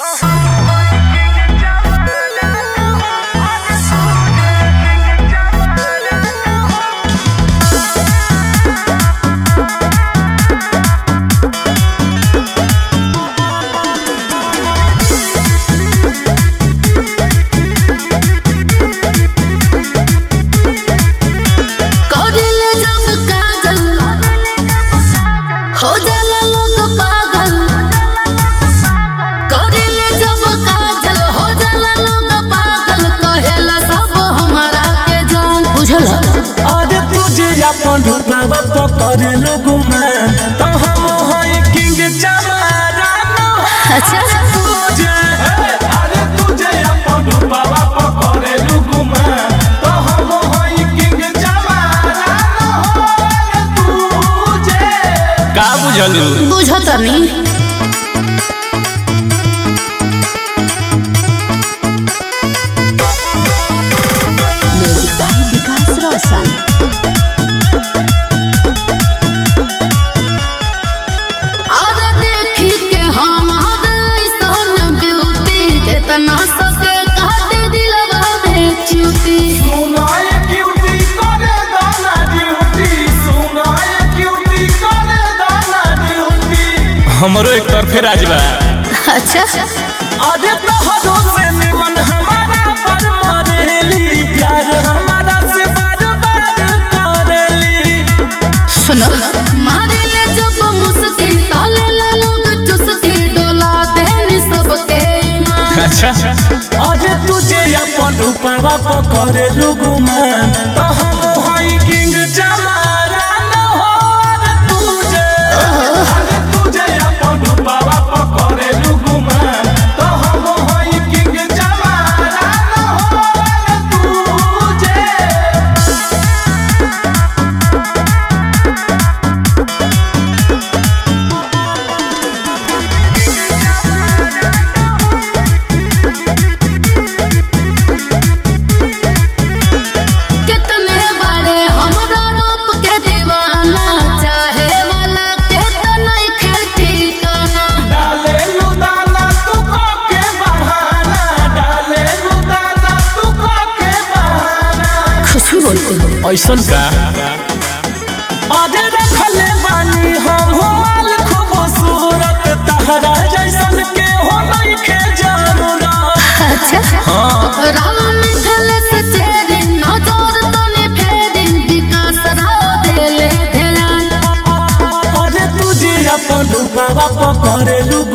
पकड़े लोगों में तो हम होई किंग जमाना अच्छा तुझे अपन बाबा पकड़े लोगों में तो हम होई किंग जमाना तुझे का बुझलू बुझत नहीं हमरो एक तरफे राज बा। अच्छा अरे तोहरो से निमन हमारा पर मरेली प्यार हमारा से बार-बार करेली सुनो मारे ले जब मुस्किन ताले ले लोग चुसकी डोला देनी सबके अच्छा अरे तुझे अपन रूपवा पकड़े लोगों में तो हम होई किंग जमाना न हो तुझे तुझे अपन रूपवा पकड़े लोगों में तो हम होई किंग जमाना न हो तुझे ऐसन का अरे रखले बानी हम माल खूबसूरत तहरा जैसन के हो नहीं के जरूरत अच्छा हां राम मिथले से तेरे नजर तने फेरे विकास राव देले ध्यान अरे तुझे अपन रूपवा पकड़े लू